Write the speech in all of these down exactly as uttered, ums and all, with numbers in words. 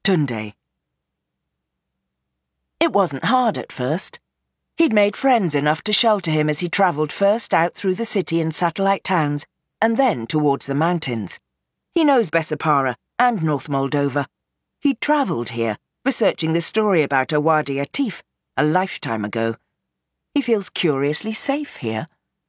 Tunde. It wasn't hard at first. He'd made friends enough to shelter him as he travelled first out through the city and satellite towns, and then towards the mountains. He knows Bessapara and North Moldova. He'd travelled here, researching the story about Awadi Atif a lifetime ago. He feels curiously safe here.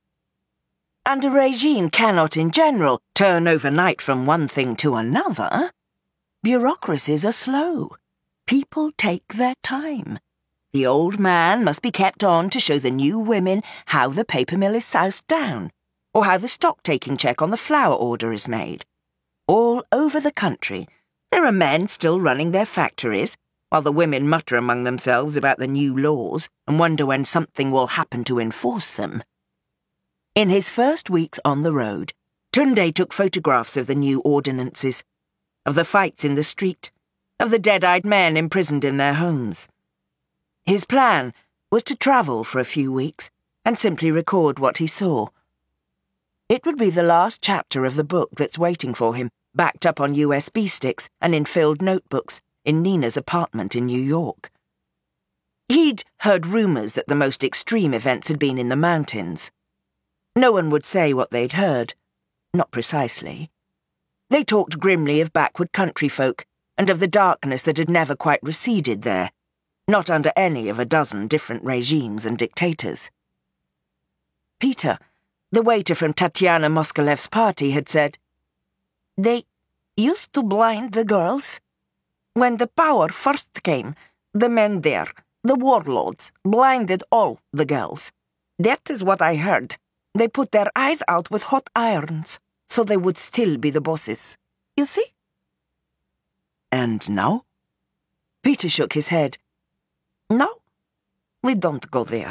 And a regime cannot, in general, turn overnight from one thing to another. Bureaucracies are slow. People take their time. The old man must be kept on to show the new women how the paper mill is soused down, or how the stock-taking check on the flour order is made. All over the country, there are men still running their factories, while the women mutter among themselves about the new laws and wonder when something will happen to enforce them. In his first weeks on the road, Tunde took photographs of the new ordinances, of the fights in the street, of the dead-eyed men imprisoned in their homes. His plan was to travel for a few weeks and simply record what he saw. It would be the last chapter of the book that's waiting for him, backed up on U S B sticks and in filled notebooks in Nina's apartment in New York. He'd heard rumours that the most extreme events had been in the mountains. No one would say what they'd heard, not precisely. They talked grimly of backward country folk and of the darkness that had never quite receded there, not under any of a dozen different regimes and dictators. Peter, the waiter from Tatiana Moskalev's party, had said, "They used to blind the girls. When the power first came, the men there, the warlords, blinded all the girls. That is what I heard. They put their eyes out with hot irons, so they would still be the bosses. You see?" "And now?" Peter shook his head. "No, we don't go there."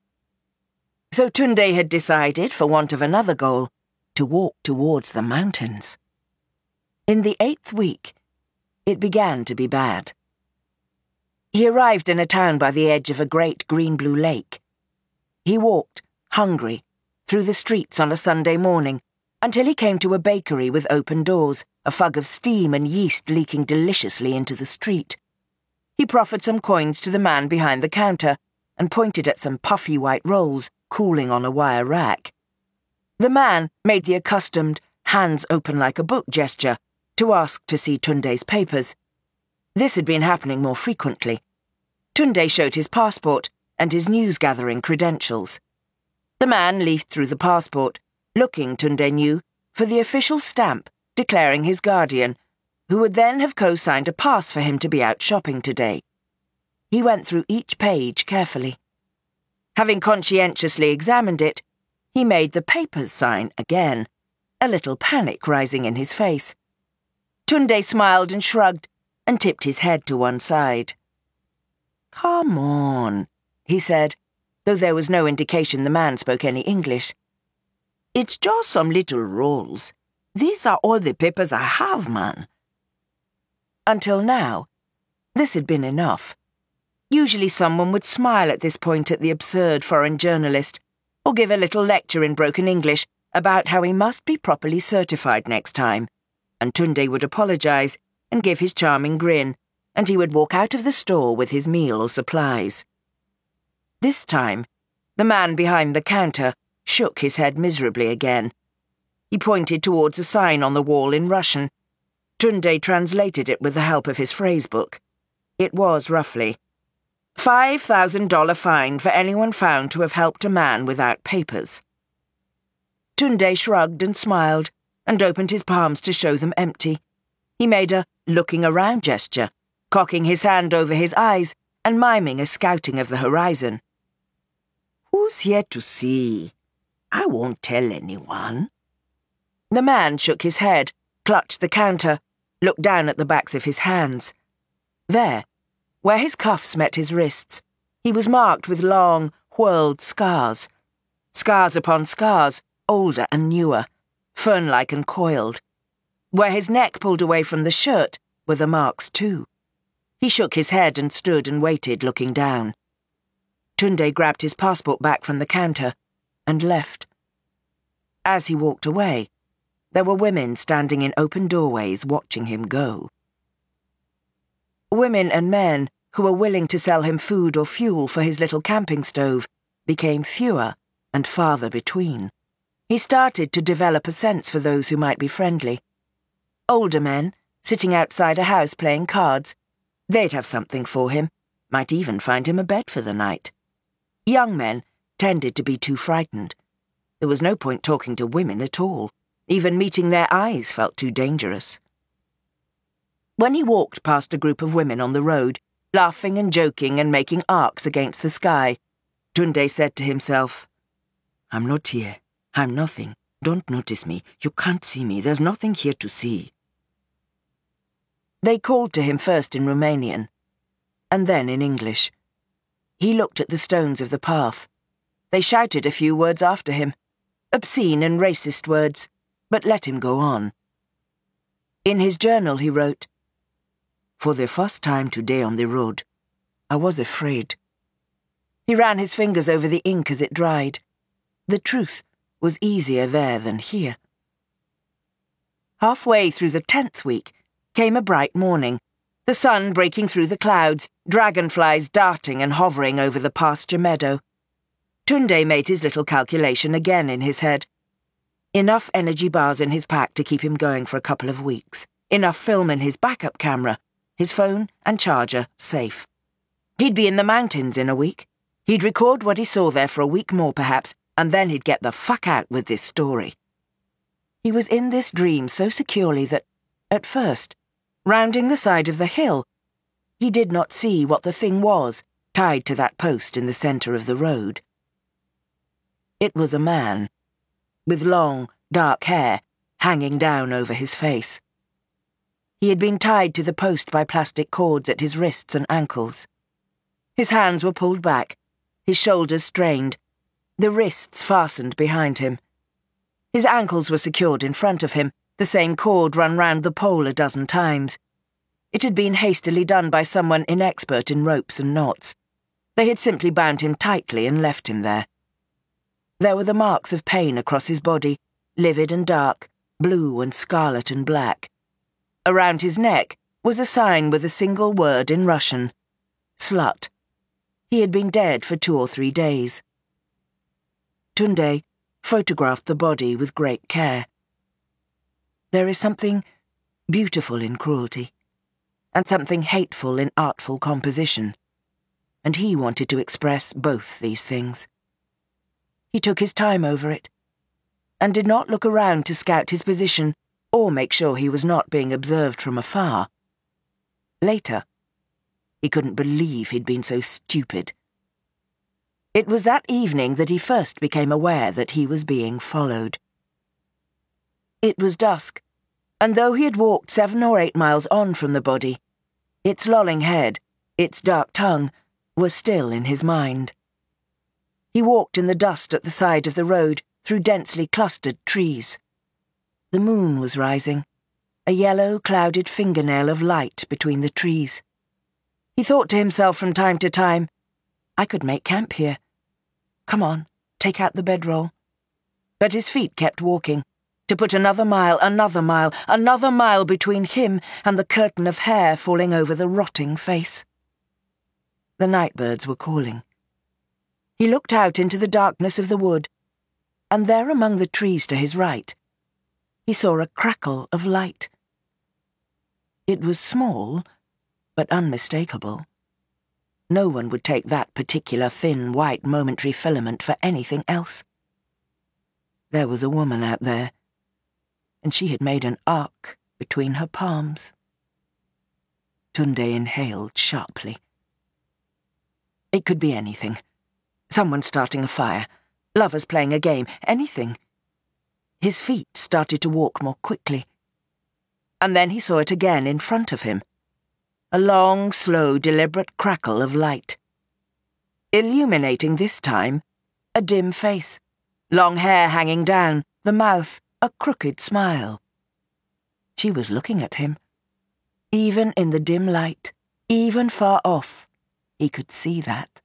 So Tunde had decided, for want of another goal, to walk towards the mountains. In the eighth week, it began to be bad. He arrived in a town by the edge of a great green-blue lake. He walked, hungry, through the streets on a Sunday morning, until he came to a bakery with open doors, a fug of steam and yeast leaking deliciously into the street. He proffered some coins to the man behind the counter and pointed at some puffy white rolls cooling on a wire rack. The man made the accustomed hands open like a book gesture to ask to see Tunde's papers. This had been happening more frequently. Tunde showed his passport and his news-gathering credentials. The man leafed through the passport, looking, Tunde knew, for the official stamp declaring his guardian, who would then have co-signed a pass for him to be out shopping today. He went through each page carefully. Having conscientiously examined it, he made the papers sign again, a little panic rising in his face. Tunde smiled and shrugged and tipped his head to one side. "Come on," he said, though there was no indication the man spoke any English. "It's just some little rolls. These are all the papers I have, man." Until now, this had been enough. Usually someone would smile at this point at the absurd foreign journalist, or give a little lecture in broken English about how he must be properly certified next time, and Tunde would apologise and give his charming grin, and he would walk out of the store with his meal or supplies. This time, the man behind the counter shook his head miserably again. He pointed towards a sign on the wall in Russian. Tunde translated it with the help of his phrasebook. It was roughly, five thousand dollars fine for anyone found to have helped a man without papers. Tunde shrugged and smiled and opened his palms to show them empty. He made a looking around gesture, cocking his hand over his eyes and miming a scouting of the horizon. "Who's yet to see? I won't tell anyone." The man shook his head, clutched the counter, looked down at the backs of his hands. There, where his cuffs met his wrists, he was marked with long, whirled scars. Scars upon scars, older and newer, fern-like and coiled. Where his neck pulled away from the shirt were the marks too. He shook his head and stood and waited, looking down. Tunde grabbed his passport back from the counter and left. As he walked away, there were women standing in open doorways watching him go. Women and men who were willing to sell him food or fuel for his little camping stove became fewer and farther between. He started to develop a sense for those who might be friendly. Older men, sitting outside a house playing cards, they'd have something for him, might even find him a bed for the night. Young men tended to be too frightened. There was no point talking to women at all. Even meeting their eyes felt too dangerous. When he walked past a group of women on the road, laughing and joking and making arcs against the sky, Tunde said to himself, "I'm not here. I'm nothing. Don't notice me. You can't see me. There's nothing here to see." They called to him first in Romanian, and then in English. He looked at the stones of the path. They shouted a few words after him, obscene and racist words, but let him go on. In his journal he wrote, "For the first time today on the road, I was afraid." He ran his fingers over the ink as it dried. The truth was easier there than here. Halfway through the tenth week came a bright morning, the sun breaking through the clouds, dragonflies darting and hovering over the pasture meadow. Tunde made his little calculation again in his head. Enough energy bars in his pack to keep him going for a couple of weeks. Enough film in his backup camera, his phone and charger safe. He'd be in the mountains in a week. He'd record what he saw there for a week more perhaps, and then he'd get the fuck out with this story. He was in this dream so securely that, at first, rounding the side of the hill, he did not see what the thing was tied to that post in the centre of the road. It was a man, with long, dark hair hanging down over his face. He had been tied to the post by plastic cords at his wrists and ankles. His hands were pulled back, his shoulders strained, the wrists fastened behind him. His ankles were secured in front of him, the same cord run round the pole a dozen times. It had been hastily done by someone inexpert in ropes and knots. They had simply bound him tightly and left him there. There were the marks of pain across his body, livid and dark, blue and scarlet and black. Around his neck was a sign with a single word in Russian, slut. He had been dead for two or three days. Tunde photographed the body with great care. There is something beautiful in cruelty, and something hateful in artful composition, and he wanted to express both these things. He took his time over it, and did not look around to scout his position or make sure he was not being observed from afar. Later, he couldn't believe he'd been so stupid. It was that evening that he first became aware that he was being followed. It was dusk, and though he had walked seven or eight miles on from the body, its lolling head, its dark tongue, were still in his mind. He walked in the dust at the side of the road through densely clustered trees. The moon was rising, a yellow, clouded fingernail of light between the trees. He thought to himself from time to time, "I could make camp here. Come on, take out the bedroll." But his feet kept walking, to put another mile, another mile, another mile between him and the curtain of hair falling over the rotting face. The nightbirds were calling. He looked out into the darkness of the wood, and there among the trees to his right, he saw a crackle of light. It was small, but unmistakable. No one would take that particular thin, white, momentary filament for anything else. There was a woman out there, and she had made an arc between her palms. Tunde inhaled sharply. It could be anything. Someone starting a fire, lovers playing a game, anything. His feet started to walk more quickly. And then he saw it again in front of him. A long, slow, deliberate crackle of light. Illuminating this time, a dim face, long hair hanging down, the mouth, a crooked smile. She was looking at him. Even in the dim light, even far off, he could see that.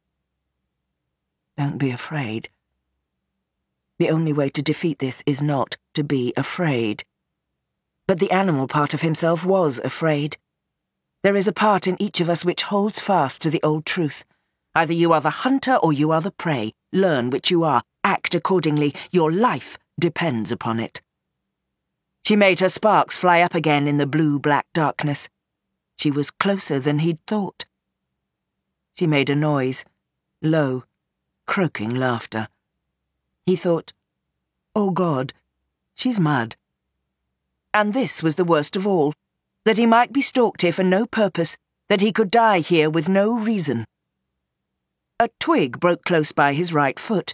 Don't be afraid. The only way to defeat this is not to be afraid. But the animal part of himself was afraid. There is a part in each of us which holds fast to the old truth. Either you are the hunter or you are the prey. Learn which you are. Act accordingly. Your life depends upon it. She made her sparks fly up again in the blue-black darkness. She was closer than he'd thought. She made a noise. Low, croaking laughter. He thought, "Oh God, she's mad." And this was the worst of all, that he might be stalked here for no purpose, that he could die here with no reason. A twig broke close by his right foot.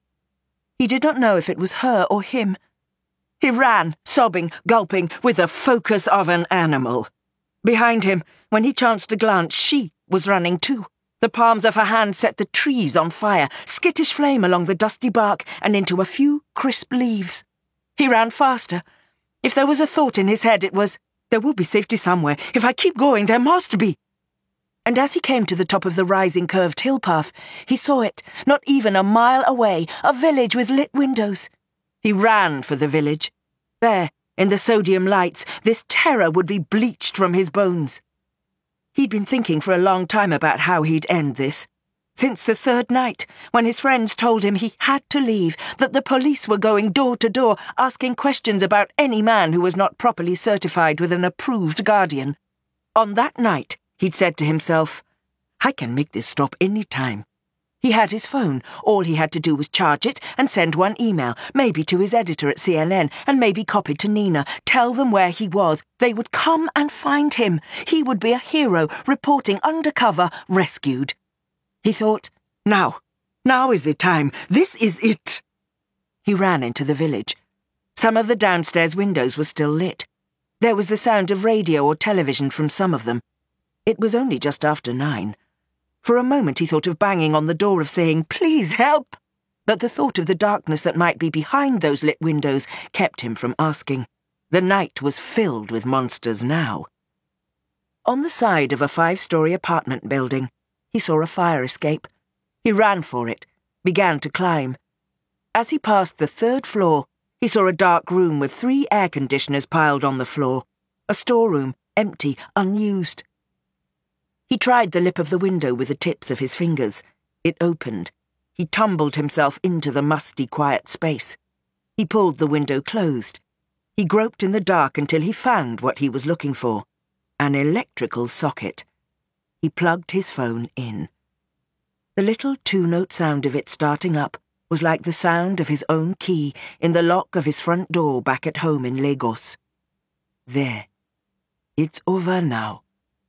He did not know if it was her or him. He ran, sobbing, gulping, with the focus of an animal. Behind him, when he chanced to glance, she was running too. The palms of her hands set the trees on fire, skittish flame along the dusty bark and into a few crisp leaves. He ran faster. If there was a thought in his head, it was, "There will be safety somewhere. If I keep going, there must be." And as he came to the top of the rising curved hill path, he saw it, not even a mile away, a village with lit windows. He ran for the village. There, in the sodium lights, this terror would be bleached from his bones. He'd been thinking for a long time about how he'd end this. Since the third night, when his friends told him he had to leave, that the police were going door to door, asking questions about any man who was not properly certified with an approved guardian. On that night, he'd said to himself, "I can make this stop any time." He had his phone. All he had to do was charge it and send one email, maybe to his editor at C N N, and maybe copied to Nina. Tell them where he was. They would come and find him. He would be a hero, reporting undercover, rescued. He thought, now, now is the time. This is it. He ran into the village. Some of the downstairs windows were still lit. There was the sound of radio or television from some of them. It was only just after nine. For a moment he thought of banging on the door, of saying, "Please help!" But the thought of the darkness that might be behind those lit windows kept him from asking. The night was filled with monsters now. On the side of a five-story apartment building, he saw a fire escape. He ran for it, began to climb. As he passed the third floor, he saw a dark room with three air conditioners piled on the floor. A storeroom, empty, unused. He tried the lip of the window with the tips of his fingers. It opened. He tumbled himself into the musty, quiet space. He pulled the window closed. He groped in the dark until he found what he was looking for. An electrical socket. He plugged his phone in. The little two-note sound of it starting up was like the sound of his own key in the lock of his front door back at home in Lagos. There. It's over now.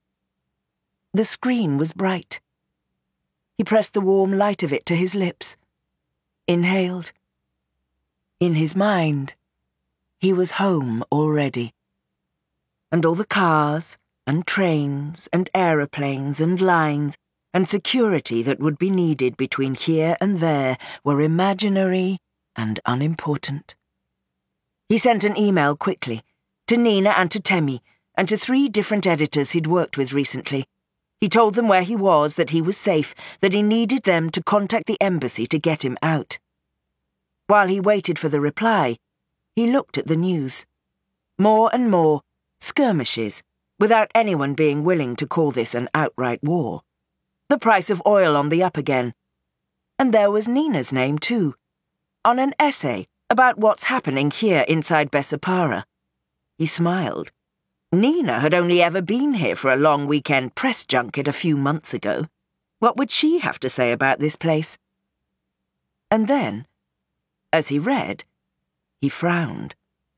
The screen was bright. He pressed the warm light of it to his lips. Inhaled. In his mind, he was home already. And all the cars, and trains, and aeroplanes, and lines, and security that would be needed between here and there were imaginary and unimportant. He sent an email quickly, to Nina and to Temi, and to three different editors he'd worked with recently. He told them where he was, that he was safe, that he needed them to contact the embassy to get him out. While he waited for the reply, he looked at the news. More and more skirmishes, without anyone being willing to call this an outright war. The price of oil on the up again. And there was Nina's name too, on an essay about what's happening here inside Bessapara. He smiled. Nina had only ever been here for a long weekend press junket a few months ago. What would she have to say about this place? And then, as he read, he frowned.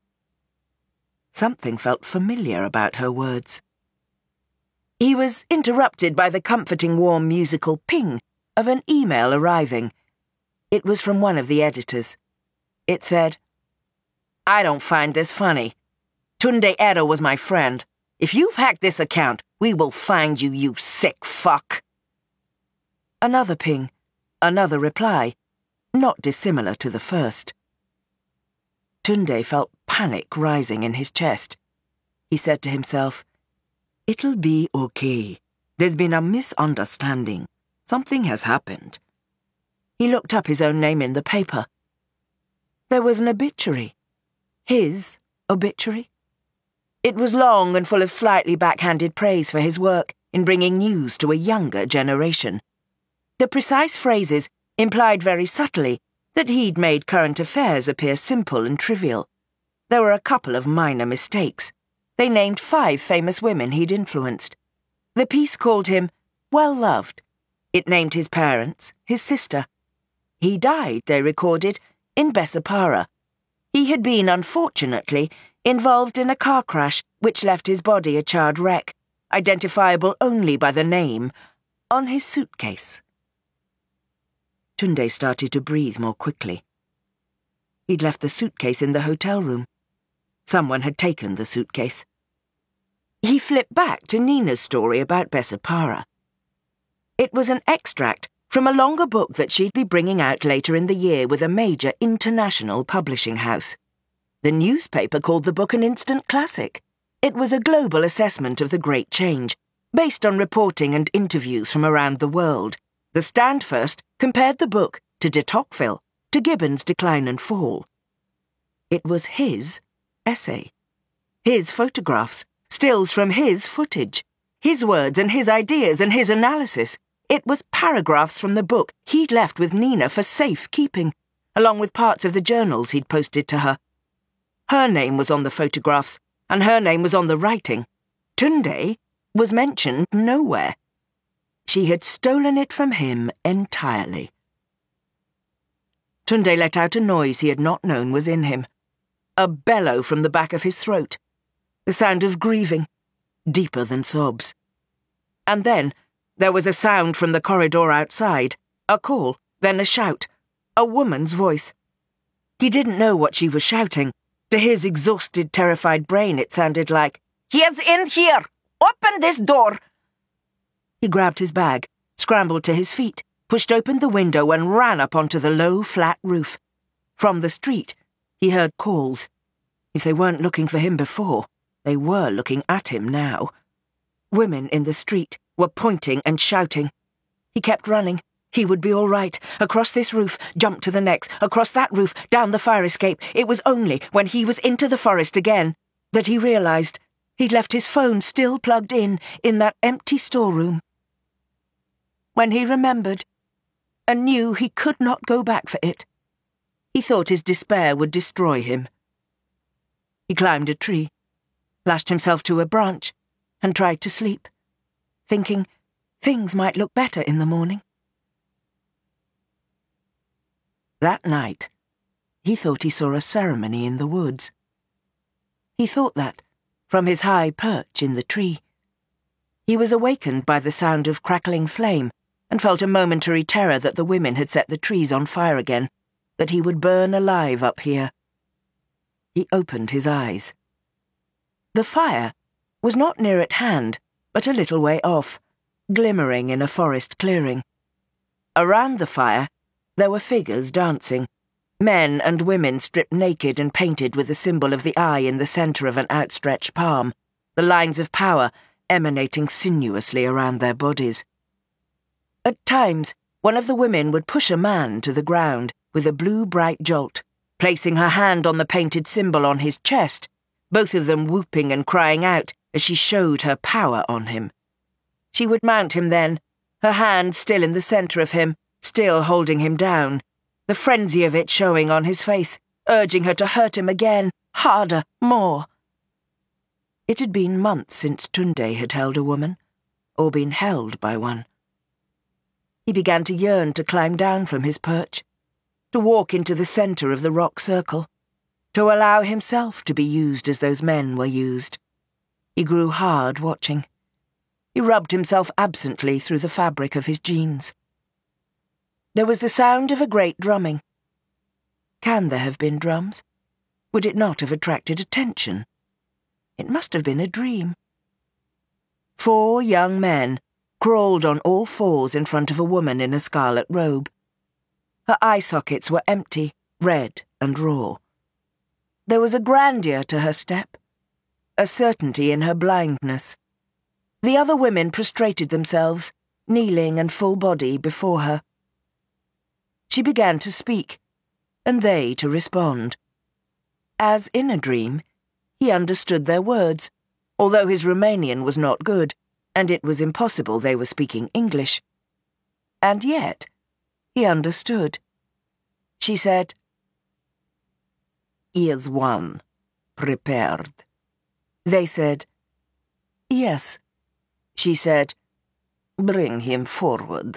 Something felt familiar about her words. He was interrupted by the comforting warm musical ping of an email arriving. It was from one of the editors. It said, "I don't find this funny. Tunde Edo was my friend. If you've hacked this account, we will find you, you sick fuck." Another ping, another reply, not dissimilar to the first. Tunde felt panic rising in his chest. He said to himself, "It'll be okay. There's been a misunderstanding. Something has happened." He looked up his own name in the paper. There was an obituary. His obituary. It was long and full of slightly backhanded praise for his work in bringing news to a younger generation. The precise phrases implied very subtly that he'd made current affairs appear simple and trivial. There were a couple of minor mistakes. They named five famous women he'd influenced. The piece called him well-loved. It named his parents, his sister. He died, they recorded, in Bessapara. He had been, unfortunately, involved in a car crash which left his body a charred wreck, identifiable only by the name on his suitcase. Tunde started to breathe more quickly. He'd left the suitcase in the hotel room. Someone had taken the suitcase. He flipped back to Nina's story about Bessapara. It was an extract from a longer book that she'd be bringing out later in the year with a major international publishing house. The newspaper called the book an instant classic. It was a global assessment of the Great Change, based on reporting and interviews from around the world. The Stand first compared the book to de Tocqueville, to Gibbon's Decline and Fall. It was his essay, his photographs, stills from his footage, his words and his ideas and his analysis. It was paragraphs from the book he'd left with Nina for safe keeping, along with parts of the journals he'd posted to her. Her name was on the photographs, and her name was on the writing. Tunde was mentioned nowhere. She had stolen it from him entirely. Tunde let out a noise he had not known was in him. A bellow from the back of his throat. The sound of grieving, deeper than sobs. And then there was a sound from the corridor outside. A call, then a shout. A woman's voice. He didn't know what she was shouting. To his exhausted, terrified brain it sounded like, "He is in here! Open this door!" He grabbed his bag, scrambled to his feet, pushed open the window and ran up onto the low, flat roof. From the street, he heard calls. If they weren't looking for him before, they were looking at him now. Women in the street were pointing and shouting. He kept running. He would be all right. Across this roof, jump to the next, across that roof, down the fire escape. It was only when he was into the forest again that he realized he'd left his phone still plugged in, in that empty storeroom. When he remembered, and knew he could not go back for it, he thought his despair would destroy him. He climbed a tree, lashed himself to a branch, and tried to sleep, thinking things might look better in the morning. That night, he thought he saw a ceremony in the woods. He thought that from his high perch in the tree. He was awakened by the sound of crackling flame and felt a momentary terror that the women had set the trees on fire again, that he would burn alive up here. He opened his eyes. The fire was not near at hand, but a little way off, glimmering in a forest clearing. Around the fire, there were figures dancing, men and women stripped naked and painted with the symbol of the eye in the centre of an outstretched palm, the lines of power emanating sinuously around their bodies. At times, one of the women would push a man to the ground with a blue bright jolt, placing her hand on the painted symbol on his chest, both of them whooping and crying out as she showed her power on him. She would mount him then, her hand still in the centre of him, still holding him down, the frenzy of it showing on his face, urging her to hurt him again, harder, more. It had been months since Tunde had held a woman, or been held by one. He began to yearn to climb down from his perch, to walk into the centre of the rock circle, to allow himself to be used as those men were used. He grew hard watching. He rubbed himself absently through the fabric of his jeans. There was the sound of a great drumming. Can there have been drums? Would it not have attracted attention? It must have been a dream. Four young men crawled on all fours in front of a woman in a scarlet robe. Her eye sockets were empty, red and raw. There was a grandeur to her step, a certainty in her blindness. The other women prostrated themselves, kneeling and full body before her. She began to speak, and they to respond. As in a dream, he understood their words, although his Romanian was not good, and it was impossible they were speaking English. And yet, he understood. She said, "Is one prepared?" They said, "Yes." She said, "Bring him forward."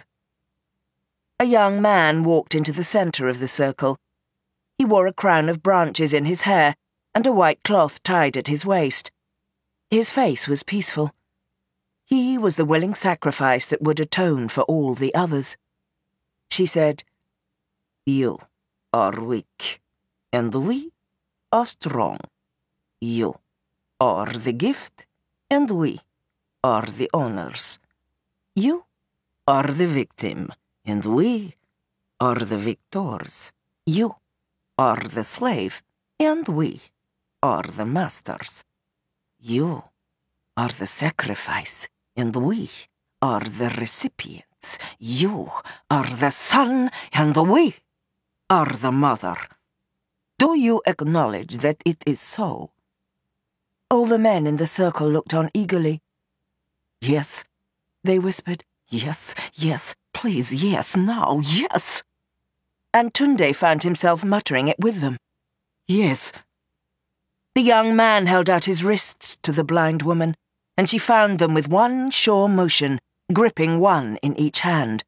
A young man walked into the centre of the circle. He wore a crown of branches in his hair and a white cloth tied at his waist. His face was peaceful. He was the willing sacrifice that would atone for all the others. She said, "You are weak, and we are strong. You are the gift, and we are the owners. You are the victim, and we are the victors. You are the slave, and we are the masters. You are the sacrifice, and we are the recipients. You are the son, and we are the mother. Do you acknowledge that it is so?" All the men in the circle looked on eagerly. "Yes," they whispered. "Yes, yes, please, yes, now, yes." And Tunde found himself muttering it with them. "Yes." The young man held out his wrists to the blind woman, and she found them with one sure motion, gripping one in each hand.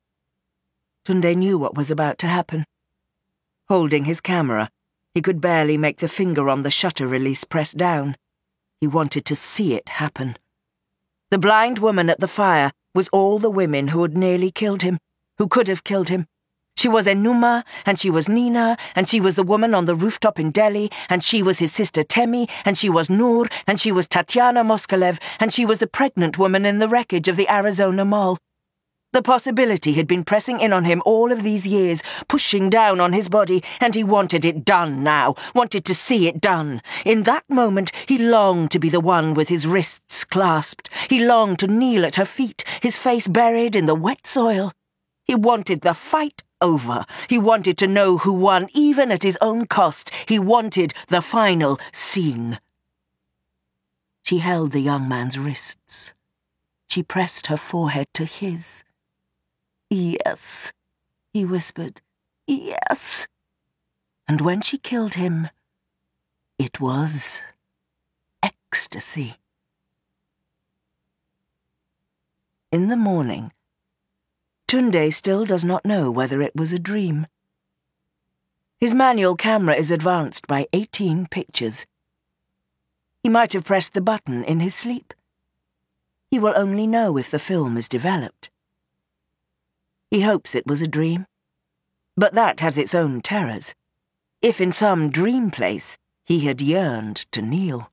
Tunde knew what was about to happen. Holding his camera, he could barely make the finger on the shutter release press down. He wanted to see it happen. The blind woman at the fire was all the women who had nearly killed him, who could have killed him. She was Enuma, and she was Nina, and she was the woman on the rooftop in Delhi, and she was his sister Temi, and she was Noor, and she was Tatiana Moskalev, and she was the pregnant woman in the wreckage of the Arizona Mall. The possibility had been pressing in on him all of these years, pushing down on his body, and he wanted it done now, wanted to see it done. In that moment, he longed to be the one with his wrists clasped. He longed to kneel at her feet, his face buried in the wet soil. He wanted the fight over. He wanted to know who won, even at his own cost. He wanted the final scene. She held the young man's wrists. She pressed her forehead to his. "Yes," he whispered. "Yes." And when she killed him, it was ecstasy. In the morning, Tunde still does not know whether it was a dream. His manual camera is advanced by eighteen pictures. He might have pressed the button in his sleep. He will only know if the film is developed. He hopes it was a dream, but that has its own terrors. If in some dream place he had yearned to kneel.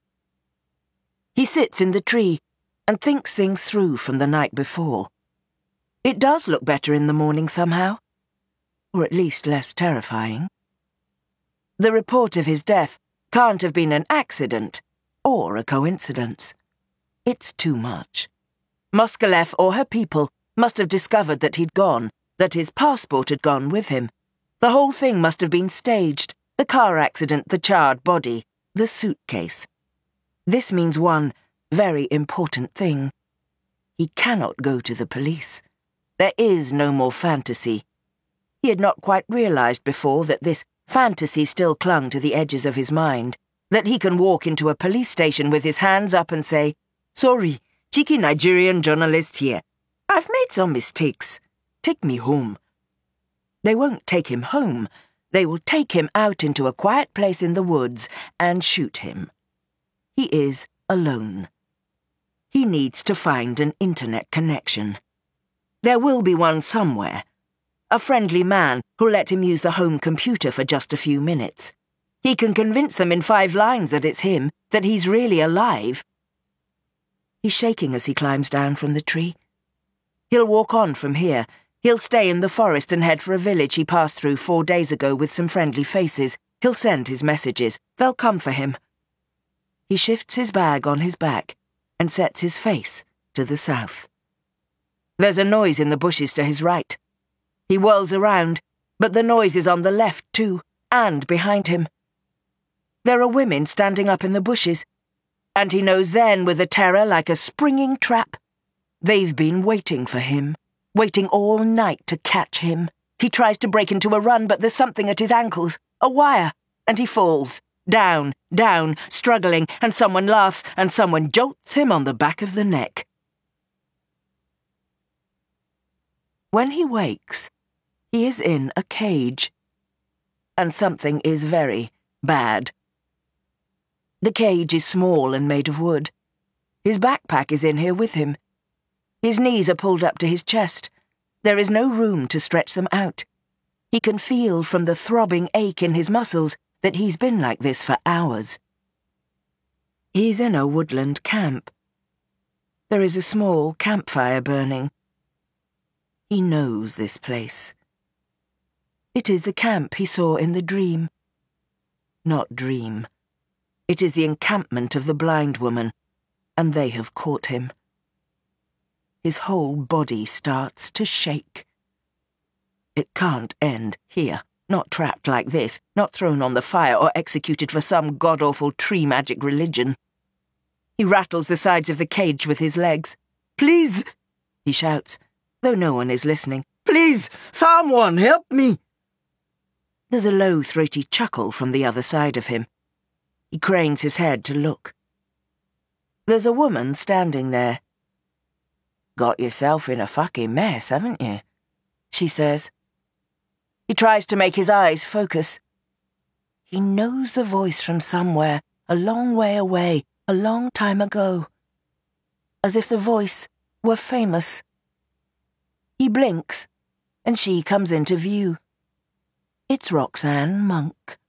He sits in the tree and thinks things through from the night before. It does look better in the morning somehow, or at least less terrifying. The report of his death can't have been an accident or a coincidence. It's too much. Moskalev or her people must have discovered that he'd gone, that his passport had gone with him. The whole thing must have been staged, the car accident, the charred body, the suitcase. This means one very important thing. He cannot go to the police. There is no more fantasy. He had not quite realized before that this fantasy still clung to the edges of his mind, that he can walk into a police station with his hands up and say, "Sorry, cheeky Nigerian journalist here. I've made some mistakes. Take me home." They won't take him home. They will take him out into a quiet place in the woods and shoot him. He is alone. He needs to find an internet connection. There will be one somewhere. A friendly man who'll let him use the home computer for just a few minutes. He can convince them in five lines that it's him, that he's really alive. He's shaking as he climbs down from the tree. He'll walk on from here. He'll stay in the forest and head for a village he passed through four days ago with some friendly faces. He'll send his messages. They'll come for him. He shifts his bag on his back and sets his face to the south. There's a noise in the bushes to his right. He whirls around, but the noise is on the left too, and behind him. There are women standing up in the bushes. And he knows then, with a terror like a springing trap, they've been waiting for him, waiting all night to catch him. He tries to break into a run, but there's something at his ankles, a wire, and he falls, down, down, struggling, and someone laughs, and someone jolts him on the back of the neck. When he wakes, he is in a cage, and something is very bad. The cage is small and made of wood. His backpack is in here with him. His knees are pulled up to his chest. There is no room to stretch them out. He can feel from the throbbing ache in his muscles that he's been like this for hours. He's in a woodland camp. There is a small campfire burning. He knows this place. It is the camp he saw in the dream. Not dream. It is the encampment of the blind woman, and they have caught him. His whole body starts to shake. It can't end here, not trapped like this, not thrown on the fire or executed for some god-awful tree magic religion. He rattles the sides of the cage with his legs. "Please," he shouts, though no one is listening. "Please, someone help me!" There's a low, throaty chuckle from the other side of him. He cranes his head to look. There's a woman standing there. "Got yourself in a fucking mess, haven't you?" she says. He tries to make his eyes focus. He knows the voice from somewhere, a long way away, a long time ago. As if the voice were famous. He blinks, and she comes into view. It's Roxanne Monk.